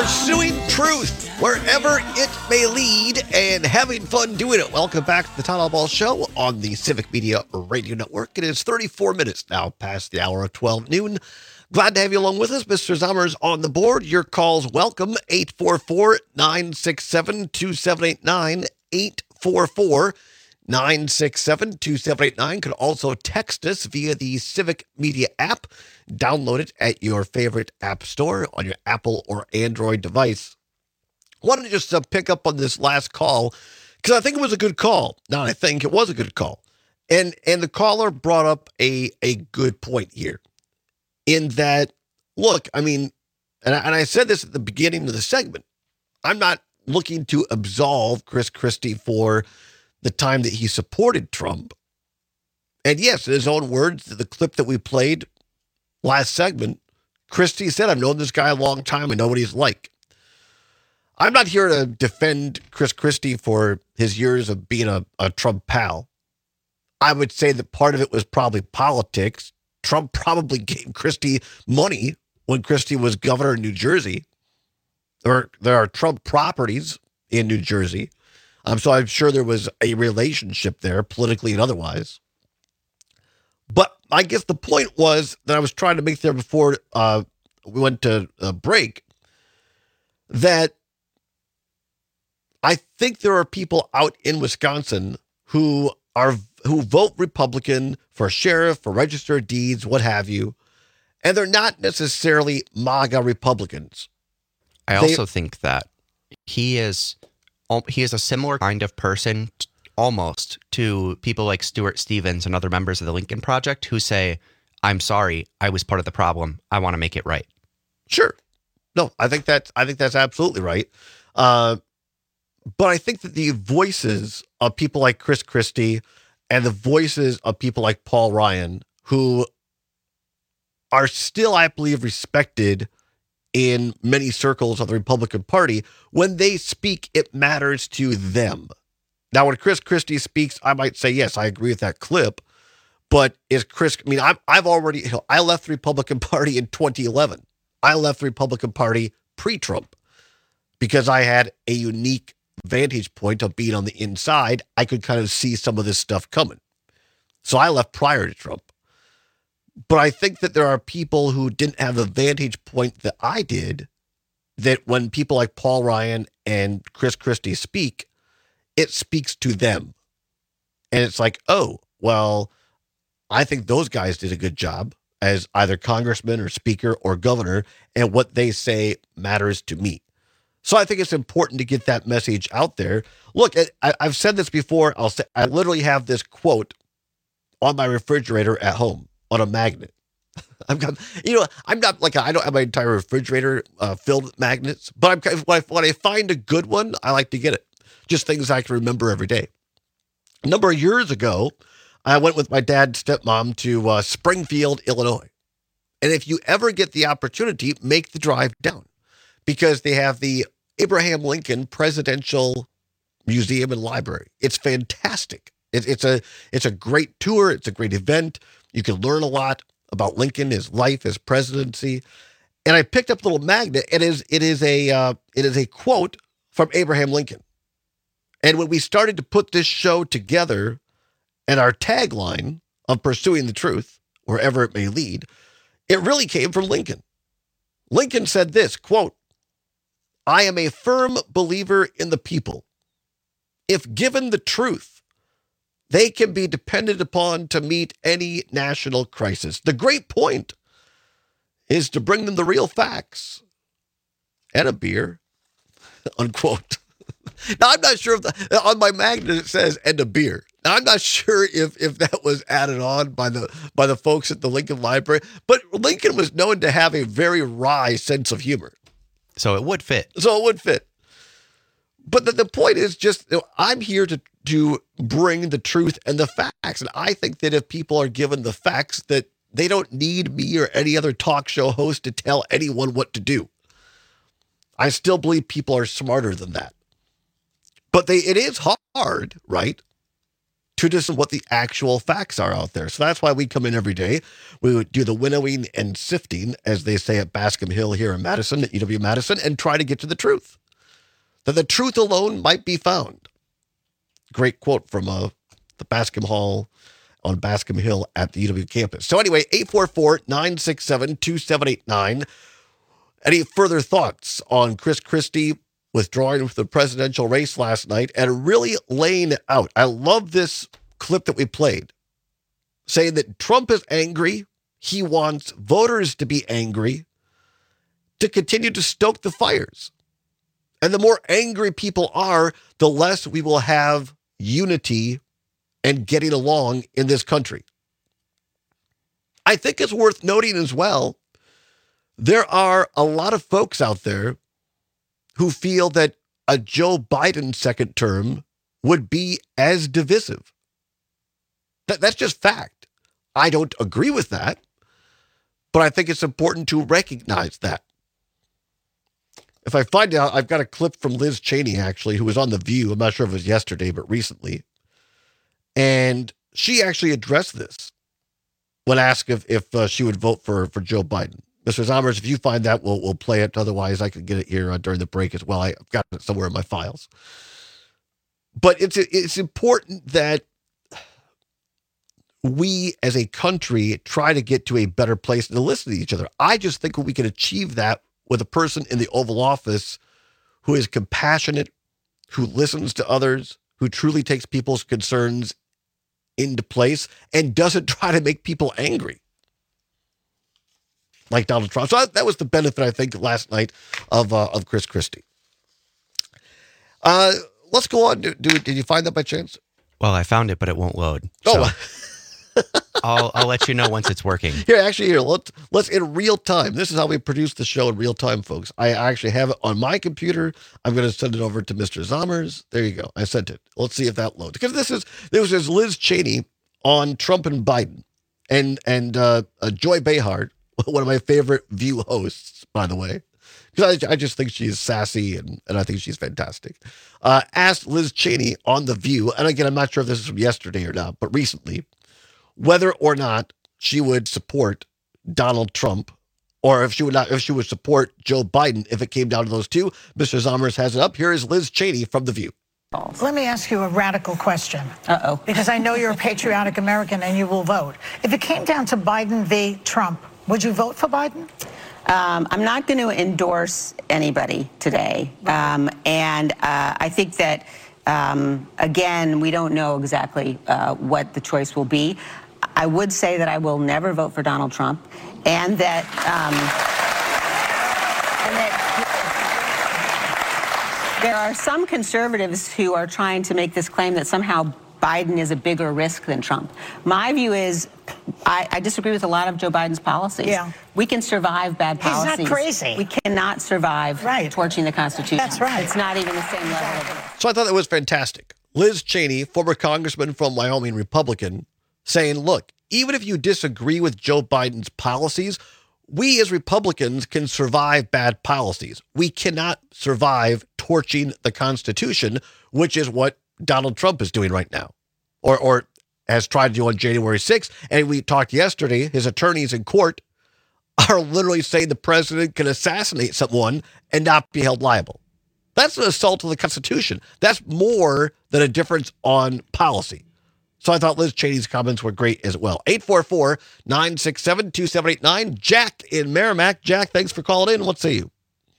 Pursuing truth wherever it may lead and having fun doing it. Welcome back to the Todd Ball Show on the Civic Media Radio Network. It is thirty-four minutes now past the hour of twelve noon. Glad to have you along with us. Mister Zommer's on the board. Your calls welcome. eight four four, nine six seven, two seven eight nine. eight four four, nine six seven, two seven eight nine. Could also text us via the Civic Media app. Download it at your favorite app store on your Apple or Android device. Wanted to just uh, pick up on this last call because I think it was a good call. Now, I think it was a good call. And and the caller brought up a, a good point here in that, look, I mean, and I, and I said this at the beginning of the segment, I'm not looking to absolve Chris Christie for the time that he supported Trump. And yes, in his own words, the clip that we played last segment, Christie said, I've known this guy a long time. I know what he's like. I'm not here to defend Chris Christie for his years of being a, a Trump pal. I would say that part of it was probably politics. Trump probably gave Christie money when Christie was governor in New Jersey. Or there are Trump properties in New Jersey. Um, so I'm sure there was a relationship there, politically and otherwise. But I guess the point was that I was trying to make there before uh, we went to a break, that I think there are people out in Wisconsin who are who vote Republican for sheriff, for registered deeds, what have you, and they're not necessarily MAGA Republicans. I They- also think that he is he is a similar kind of person, t- almost, to people like Stuart Stevens and other members of the Lincoln Project who say, I'm sorry, I was part of the problem. I want to make it right. Sure. No, I think that's I think that's absolutely right. Uh, but I think that the voices of people like Chris Christie and the voices of people like Paul Ryan, who are still, I believe, respected in many circles of the Republican Party, when they speak, it matters to them. Now, when Chris Christie speaks, I might say, yes, I agree with that clip. But is Chris, I mean, I'm, I've already, you know, I left the Republican Party in twenty eleven. I left the Republican Party pre-Trump because I had a unique vantage point of being on the inside. I could kind of see some of this stuff coming. So I left prior to Trump. But I think that there are people who didn't have the vantage point that I did, that when people like Paul Ryan and Chris Christie speak, it speaks to them. And it's like, oh, well, I think those guys did a good job as either congressman or speaker or governor, and what they say matters to me. So I think it's important to get that message out there. Look, I, I've said this before. I'll say, I literally have this quote on my refrigerator at home on a magnet. I've got, you know, I'm not like, a, I don't have my entire refrigerator uh, filled with magnets, but I'm, when, I, when I find a good one, I like to get it. Just things I can remember every day. A number of years ago, I went with my dad and stepmom to uh, Springfield, Illinois. And if you ever get the opportunity, make the drive down, because they have the Abraham Lincoln Presidential Museum and Library. It's fantastic. It, it's a it's a great tour. It's a great event. You can learn a lot about Lincoln, his life, his presidency. And I picked up a little magnet. It is it is a uh, it is a quote from Abraham Lincoln. And when we started to put this show together, and our tagline of pursuing the truth wherever it may lead, it really came from Lincoln. Lincoln said this, quote, I am a firm believer in the people. If given the truth, they can be depended upon to meet any national crisis. The great point is to bring them the real facts and a beer, unquote. Now, I'm not sure if the, on my magnet it says and a beer. Now, I'm not sure if if that was added on by the by the folks at the Lincoln Library, but Lincoln was known to have a very wry sense of humor. So it would fit. So it would fit. But the, the point is just, you know, I'm here to, to bring the truth and the facts. And I think that if people are given the facts, that they don't need me or any other talk show host to tell anyone what to do. I still believe people are smarter than that. But they it is hard, right, to just what the actual facts are out there. So that's why we come in every day. We would do the winnowing and sifting, as they say at Bascom Hill here in Madison, at U W-Madison, and try to get to the truth. That the truth alone might be found. Great quote from uh, the Bascom Hall on Bascom Hill at the U W campus. So anyway, eight four four, nine six seven, two seven eight nine. Any further thoughts on Chris Christie withdrawing from the presidential race last night and really laying it out? I love this clip that we played, saying that Trump is angry. He wants voters to be angry to continue to stoke the fires. And the more angry people are, the less we will have unity and getting along in this country. I think it's worth noting as well, there are a lot of folks out there who feel that a Joe Biden second term would be as divisive. That, that's just fact. I don't agree with that, but I think it's important to recognize that. If I find out, I've got a clip from Liz Cheney, actually, who was on The View. I'm not sure if it was yesterday, but recently. And she actually addressed this when asked if, if uh, she would vote for, for Joe Biden. Mister Zommers, if you find that, we'll, we'll play it. Otherwise, I can get it here uh, during the break as well. I've got it somewhere in my files. But it's it's important that we as a country try to get to a better place and to listen to each other. I just think we can achieve that with a person in the Oval Office who is compassionate, who listens to others, who truly takes people's concerns into place and doesn't try to make people angry like Donald Trump. So that was the benefit, I think, last night of uh, of Chris Christie. Uh, let's go on. Do, do, did you find that by chance? Well, I found it, but it won't load. Oh, so I'll I'll let you know once it's working. Here, actually, here let's let's in real time. This is how we produce the show in real time, folks. I actually have it on my computer. I'm going to send it over to Mister Zommers. There you go. I sent it. Let's see if that loads. Because this is this is Liz Cheney on Trump and Biden, and and uh, uh, Joy Behar, one of my favorite View hosts, by the way, because I, I just think she's sassy and, and I think she's fantastic, uh, asked Liz Cheney on The View, and again, I'm not sure if this is from yesterday or not, but recently, whether or not she would support Donald Trump or if she would not, if she would support Joe Biden if it came down to those two. Mister Zommers has it up. Here is Liz Cheney from The View. Let me ask you a radical question. Uh-oh. Because I know you're a patriotic American and you will vote. If it came down to Biden v. Trump, would you vote for Biden? Um, I'm not going to endorse anybody today. Um, and uh, I think that, um, again, we don't know exactly uh, what the choice will be. I would say that I will never vote for Donald Trump and that, um, and that there are some conservatives who are trying to make this claim that somehow Biden is a bigger risk than Trump. My view is I, I disagree with a lot of Joe Biden's policies. Yeah. We can survive bad policies. He's not crazy. We cannot survive right. torching the Constitution. That's right. It's not even the same level of... So I thought that was fantastic. Liz Cheney, former congressman from Wyoming, Republican, saying, look, even if you disagree with Joe Biden's policies, we as Republicans can survive bad policies. We cannot survive torching the Constitution, which is what Donald Trump is doing right now, or or has tried to do on January sixth. And we talked yesterday, his attorneys in court are literally saying the president can assassinate someone and not be held liable. That's an assault on the Constitution. That's more than a difference on policy. So I thought Liz Cheney's comments were great as well. eight four four, nine six seven, two seven eight nine. Jack in Merrimack. Jack, thanks for calling in. What say you?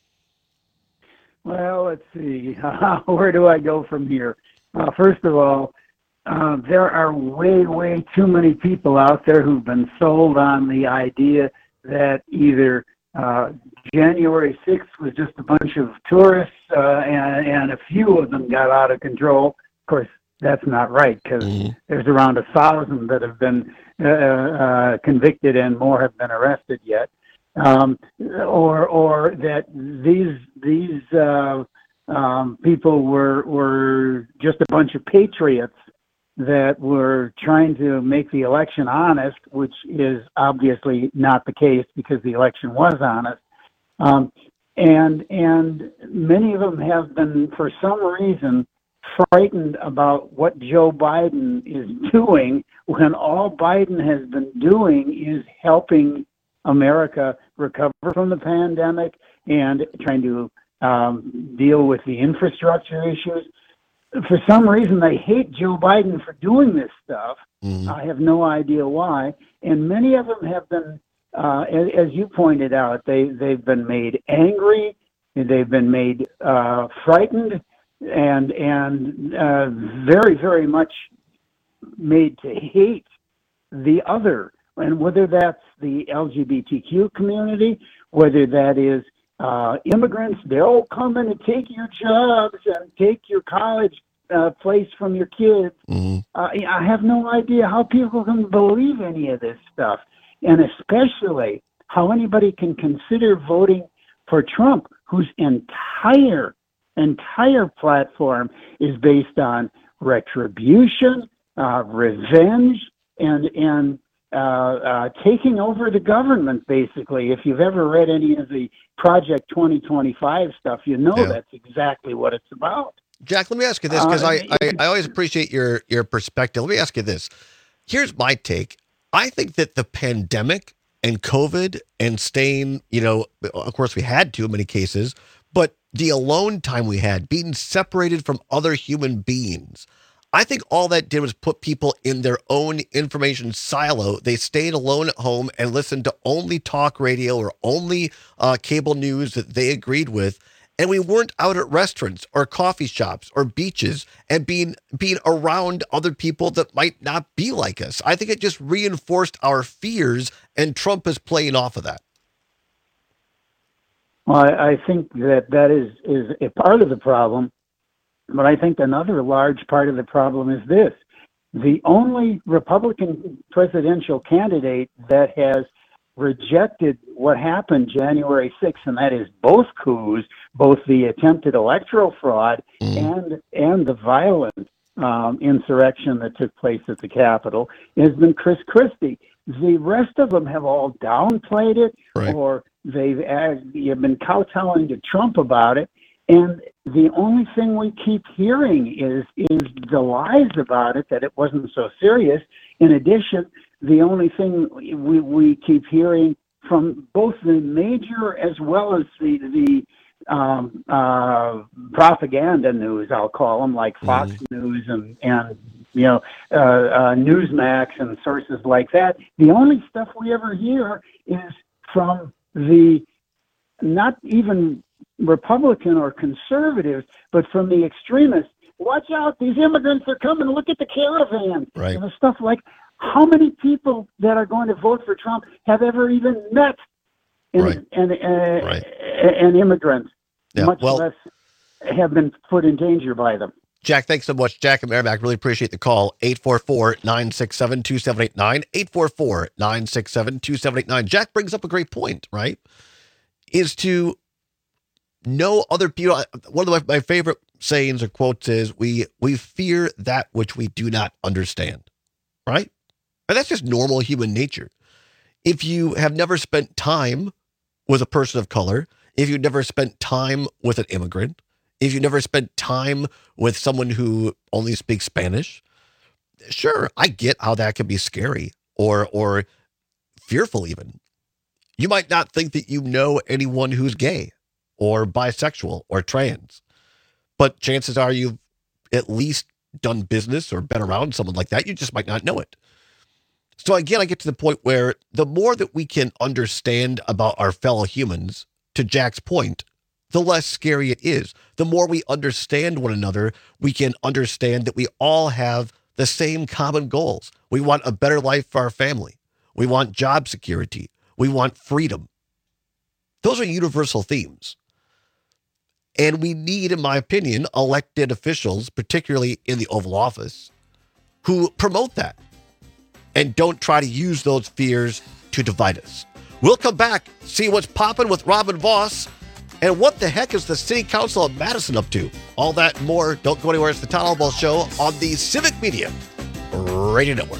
Well, let's see. Where do I go from here? Uh, first of all, uh, there are way, way too many people out there who've been sold on the idea that either uh, January sixth was just a bunch of tourists uh, and, and a few of them got out of control. Of course, that's not right because mm-hmm. there's around a thousand that have been uh, uh, convicted and more have been arrested yet. Um, or or that these these uh, um, people were were just a bunch of patriots that were trying to make the election honest, which is obviously not the case because the election was honest. Um, and and many of them have been, for some reason, frightened about what Joe Biden is doing when all Biden has been doing is helping America recover from the pandemic and trying to um, deal with the infrastructure issues. For some reason, they hate Joe Biden for doing this stuff. Mm-hmm. I have no idea why. And many of them have been, uh, as, as you pointed out, they, they've been made angry, they've been made uh, frightened, and and uh, very, very much made to hate the other. And whether that's the L G B T Q community, whether that is uh, immigrants, they'll come in and take your jobs and take your college uh, place from your kids. Mm-hmm. Uh, I have no idea how people can believe any of this stuff, and especially how anybody can consider voting for Trump, whose entire entire platform is based on retribution, uh, revenge, and and uh, uh, taking over the government. Basically, if you've ever read any of the Project twenty twenty-five stuff, you know yeah. that's exactly what it's about. Jack, let me ask you this, because uh, I, I, I always appreciate your your perspective. Let me ask you this. Here's my take. I think that the pandemic and COVID and staying, you know, of course we had to in many cases, but the alone time we had, being separated from other human beings, I think all that did was put people in their own information silo. They stayed alone at home and listened to only talk radio or only uh, cable news that they agreed with. And we weren't out at restaurants or coffee shops or beaches and being being around other people that might not be like us. I think it just reinforced our fears, and Trump is playing off of that. Well, I, I think that that is, is a part of the problem, but I think another large part of the problem is this. The only Republican presidential candidate that has rejected what happened January sixth, and that is both coups, both the attempted electoral fraud mm. and and the violent um, insurrection that took place at the Capitol, has been Chris Christie. The rest of them have all downplayed it, right. or they've uh, been kowtowing to Trump about it. And the only thing we keep hearing is is the lies about it, that it wasn't so serious. In addition, the only thing we, we keep hearing from both the major as well as the, the um, uh, propaganda news, I'll call them, like Fox mm. News and, and you know, uh, uh, Newsmax and sources like that, the only stuff we ever hear is from the, not even Republican or conservatives, but from the extremists. Watch out, these immigrants are coming, look at the caravan. Right. And stuff like, how many people that are going to vote for Trump have ever even met an, right. an, uh, right. an immigrant, yeah. much well, less have been put in danger by them? Jack, thanks so much. Jack and Merrimack, really appreciate the call. eight four four, nine six seven, two seven eight nine, eight four four, nine six seven, two seven eight nine. Jack brings up a great point, right? Is to know other people. One of my, my favorite sayings or quotes is, we we fear that which we do not understand, right? And that's just normal human nature. If you have never spent time with a person of color, if you've never spent time with an immigrant, if you've never spent time with someone who only speaks Spanish, sure, I get how that can be scary or or fearful even. You might not think that you know anyone who's gay or bisexual or trans, but chances are you've at least done business or been around someone like that. You just might not know it. So again, I get to the point where the more that we can understand about our fellow humans, to Jack's point, the less scary it is. The more we understand one another, we can understand that we all have the same common goals. We want a better life for our family. We want job security. We want freedom. Those are universal themes. And we need, in my opinion, elected officials, particularly in the Oval Office, who promote that and don't try to use those fears to divide us. We'll come back, see what's popping with Robin Vos, and what the heck is the City Council of Madison up to? All that and more. Don't go anywhere. It's the Todd Albaugh Show on the Civic Media Radio Network.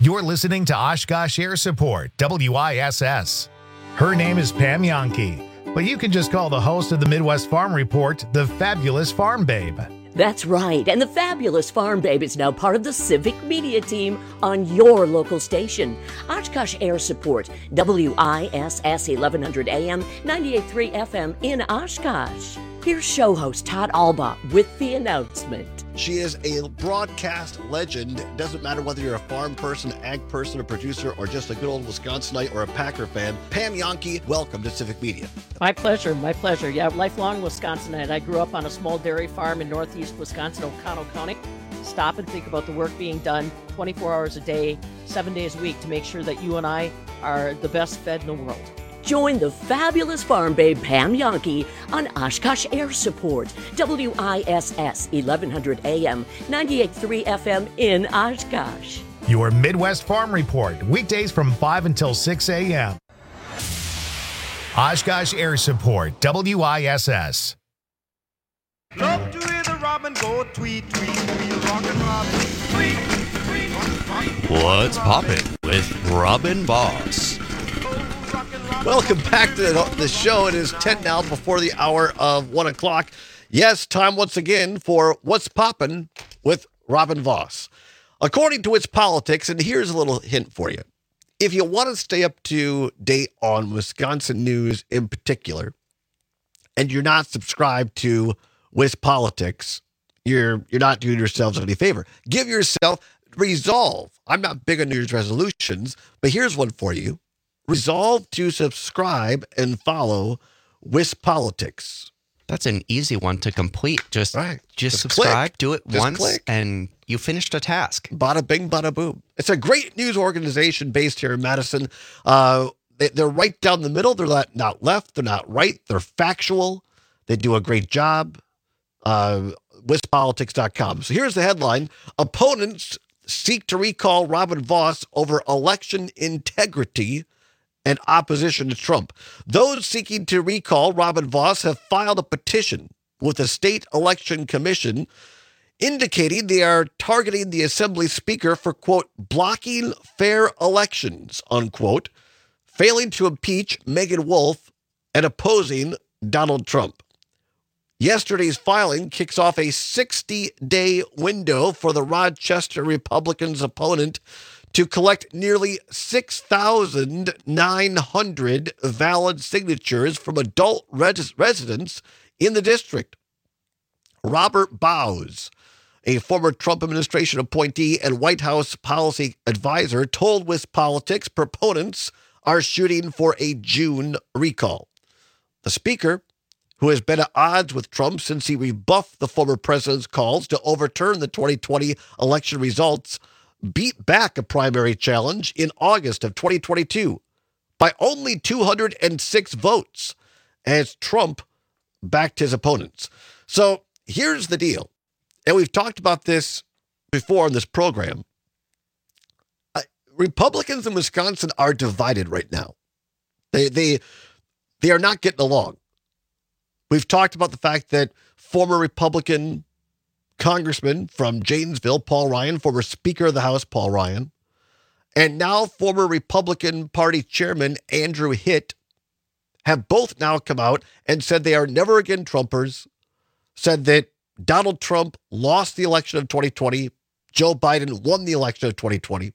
You're listening to Oshkosh Air Support, W I S S. Her name is Pam Yankee, but you can just call the host of the Midwest Farm Report the Fabulous Farm Babe. That's right, and the Fabulous Farm Babe is now part of the Civic Media team on your local station. Oshkosh Air Support, W I S S eleven hundred A M, ninety-eight point three F M in Oshkosh. Here's show host Todd Alba with the announcement. She is a broadcast legend. It doesn't matter whether you're a farm person, ag person, a producer, or just a good old Wisconsinite or a Packer fan. Pam Yankee, welcome to Civic Media. My pleasure, my pleasure. Yeah, lifelong Wisconsinite. I grew up on a small dairy farm in northeast Wisconsin, Oconto County. Stop and think about the work being done twenty-four hours a day, seven days a week to make sure that you and I are the best fed in the world. Join the Fabulous Farm Babe Pam Yankee on Oshkosh Air Support, W I S S eleven hundred A M, ninety-eight point three F M in Oshkosh. Your Midwest Farm Report, weekdays from five until six A M. Oshkosh Air Support, W I S S. Love to hear the robin go tweet, tweet, tweet, rockin' robin, tweet, tweet, tweet. What's poppin' with Robin Voss? Welcome back to the, the show. It is ten now before the hour of one o'clock. Yes, time once again for What's Poppin' with Robin Voss. According to Its Politics, and here's a little hint for you. If you want to stay up to date on Wisconsin news in particular, and you're not subscribed to Wits Politics, you're you're not doing yourselves any favor. Give yourself resolve. I'm not big on New Year's resolutions, but here's one for you. Resolve to subscribe and follow Wits Politics. That's an easy one to complete. Just, right. just, just subscribe, click. do it just once, click. and you finished a task. Bada bing, bada boom. It's a great news organization based here in Madison. Uh, they, they're right down the middle. They're not, not left. They're not right. They're factual. They do a great job. Uh, Wits Politics dot com. So here's the headline. Opponents seek to recall Robin Voss over election integrity and opposition to Trump. Those seeking to recall Robin Voss have filed a petition with the State Election Commission indicating they are targeting the Assembly Speaker for, quote, blocking fair elections, unquote, failing to impeach Megan Wolf, and opposing Donald Trump. Yesterday's filing kicks off a sixty-day window for the Rochester Republicans' opponent to collect nearly six thousand nine hundred valid signatures from adult res- residents in the district. Robert Bowes, a former Trump administration appointee and White House policy advisor, told Wits Politics proponents are shooting for a June recall. The speaker, who has been at odds with Trump since he rebuffed the former president's calls to overturn the twenty twenty election results, beat back a primary challenge in August of twenty twenty-two by only two hundred six votes as Trump backed his opponents. So here's the deal. And we've talked about this before on this program. Uh, Republicans in Wisconsin are divided right now. They, they, they are not getting along. We've talked about the fact that former Republican Congressman from Janesville, Paul Ryan, former Speaker of the House, Paul Ryan, and now former Republican Party Chairman Andrew Hitt have both now come out and said they are never again Trumpers, said that Donald Trump lost the election of twenty twenty, Joe Biden won the election of twenty twenty.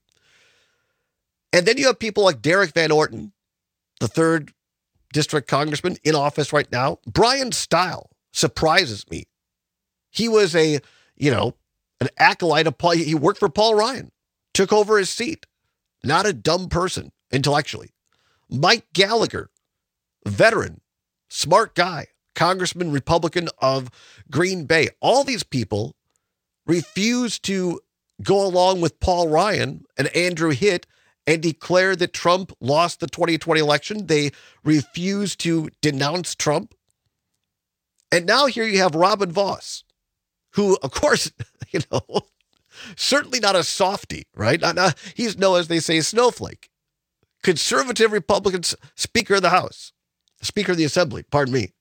And then you have people like Derek Van Orton, the third district congressman in office right now. Brian Stile surprises me. He was a, you know, an acolyte of Paul. He worked for Paul Ryan, took over his seat. Not a dumb person intellectually. Mike Gallagher, veteran, smart guy, congressman, Republican of Green Bay. All these people refuse to go along with Paul Ryan and Andrew Hitt and declare that Trump lost the twenty twenty election. They refuse to denounce Trump. And now here you have Robin Voss, who, of course, you know, certainly not a softie, right? Not, not, he's no, as they say, snowflake. Conservative Republican Speaker of the House, Speaker of the Assembly, pardon me.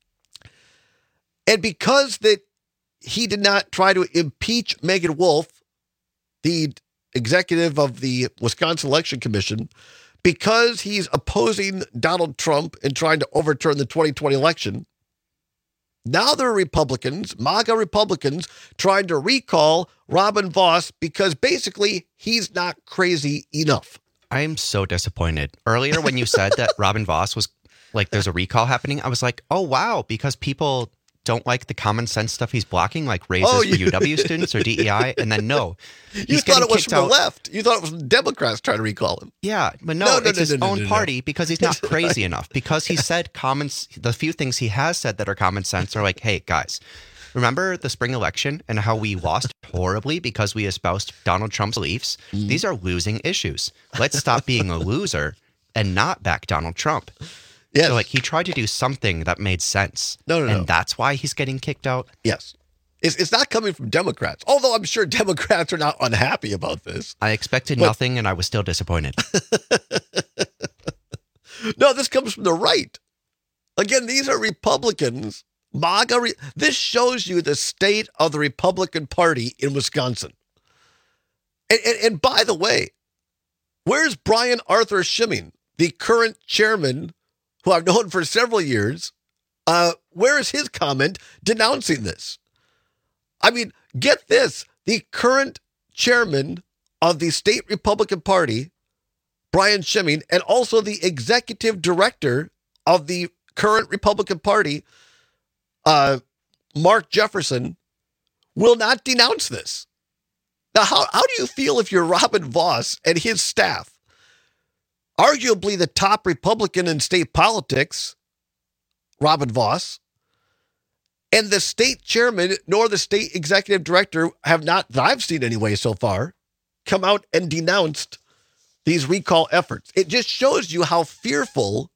And because that he did not try to impeach Megan Wolf, the executive of the Wisconsin Election Commission, because he's opposing Donald Trump and trying to overturn the twenty twenty election. Now there are Republicans, MAGA Republicans, trying to recall Robin Vos because basically he's not crazy enough. I am so disappointed. Earlier when you said that Robin Vos was like, there's a recall happening, I was like, oh, wow, because people don't like the common sense stuff he's blocking, like raises Oh, for you- U W students or D E I. And then no. You he's thought getting it was kicked from the out. left. You thought it was Democrats trying to recall him. Yeah, but no, No, no, it's no, his no, no, own no, no. party because he's not crazy enough. Because he said common, s- the few things he has said that are common sense are like, hey, guys, remember the spring election and how we lost horribly because we espoused Donald Trump's beliefs? Mm-hmm. These are losing issues. Let's stop being a loser and not back Donald Trump. Yes. So, like, he tried to do something that made sense. No, no, no. And that's why he's getting kicked out. Yes. It's, it's not coming from Democrats, although I'm sure Democrats are not unhappy about this. I expected But- nothing and I was still disappointed. No, this comes from the right. Again, these are Republicans. MAGA. Re- this shows you the state of the Republican Party in Wisconsin. And, and, and by the way, where's Brian Arthur Schimming, the current chairman, who I've known for several years? Uh, where is his comment denouncing this? I mean, get this. The current chairman of the state Republican Party, Brian Schimming, and also the executive director of the current Republican Party, uh, Mark Jefferson, will not denounce this. Now, how, how do you feel if you're Robin Vos and his staff? Arguably the top Republican in state politics, Robin Vos, and the state chairman nor the state executive director have not, that I've seen anyway so far, come out and denounced these recall efforts. It just shows you how fearful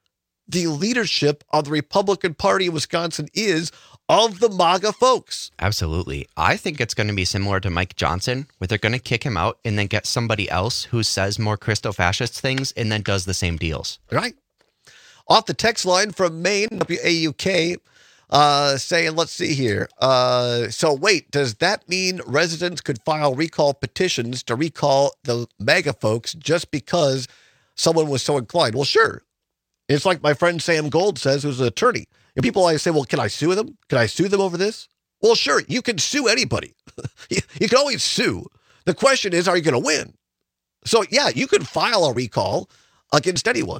the leadership of the Republican Party in Wisconsin is of the MAGA folks. Absolutely. I think it's going to be similar to Mike Johnson, where they're going to kick him out and then get somebody else who says more Christo-fascist things and then does the same deals. Right. Off the text line from Maine, W A U K, uh, saying, let's see here. Uh, so wait, does that mean residents could file recall petitions to recall the MAGA folks just because someone was so inclined? Well, sure. It's like my friend Sam Gold says, who's an attorney. And people always say, well, can I sue them? Can I sue them over this? Well, sure, you can sue anybody. you, you can always sue. The question is, are you going to win? So, yeah, you can file a recall against anyone,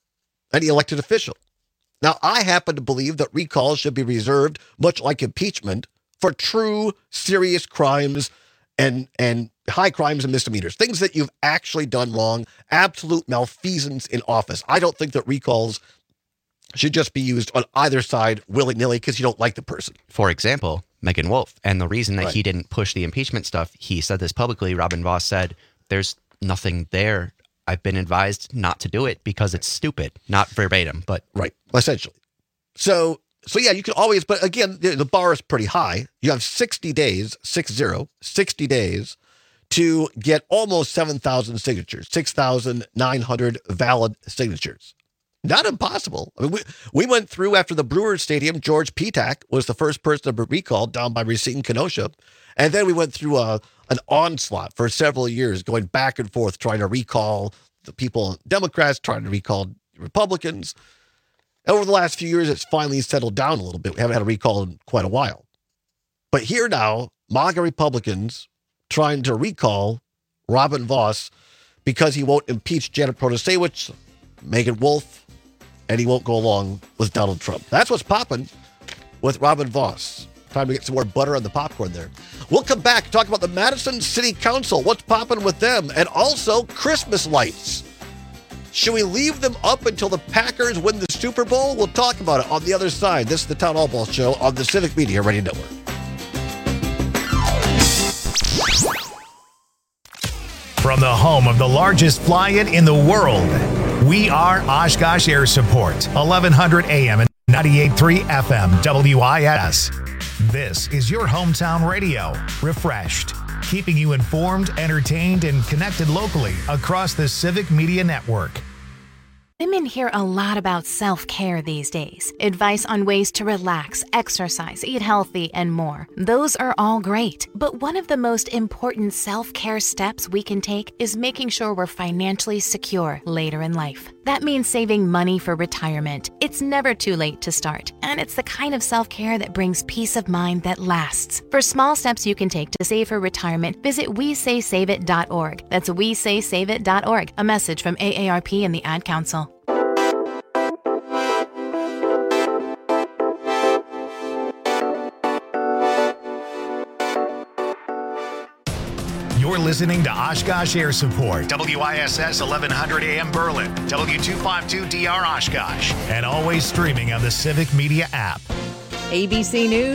any elected official. Now, I happen to believe that recalls should be reserved, much like impeachment, for true, serious crimes and and high crimes and misdemeanors, things that you've actually done wrong, absolute malfeasance in office. I don't think that recalls should just be used on either side willy-nilly because you don't like the person. For example, Megan Wolf. And the reason that Right. he didn't push the impeachment stuff, he said this publicly. Robin Vos said, there's nothing there. I've been advised not to do it because it's stupid. Not verbatim, but Right, essentially. So, so yeah, you can always, but again, the, the bar is pretty high. You have sixty days, six zero, sixty days to get almost seven thousand signatures, six thousand nine hundred valid signatures. Not impossible. I mean, we, we went through after the Brewers Stadium. George Petak was the first person to be recalled down by Racine Kenosha. And then we went through a, an onslaught for several years, going back and forth, trying to recall the people, Democrats, trying to recall Republicans. And over the last few years, it's finally settled down a little bit. We haven't had a recall in quite a while. But here now, MAGA Republicans trying to recall Robin Vos because he won't impeach Janet Protasewicz, Megan Wolf, and he won't go along with Donald Trump. That's what's popping with Robin Vos. Time to get some more butter on the popcorn there. We'll come back, talk about the Madison City Council, what's popping with them, and also Christmas lights. Should we leave them up until the Packers win the Super Bowl? We'll talk about it on the other side. This is the Town Hall Ball Show on the Civic Media Radio Network. From the home of the largest fly-in in the world, we are Oshkosh Air Support, eleven hundred A M and ninety-eight point three F M W I S. This is your hometown radio, refreshed, keeping you informed, entertained, and connected locally across the Civic Media Network. Women hear a lot about self-care these days. Advice on ways to relax, exercise, eat healthy, and more. Those are all great. But one of the most important self-care steps we can take is making sure we're financially secure later in life. That means saving money for retirement. It's never too late to start, and it's the kind of self-care that brings peace of mind that lasts. For small steps you can take to save for retirement, visit we say save it dot org. That's we say save it dot org. A message from A A R P and the Ad Council. You're listening to Oshkosh Air Support, W I S S eleven hundred A M Berlin, W two fifty-two D R Oshkosh, and always streaming on the Civic Media app. A B C News.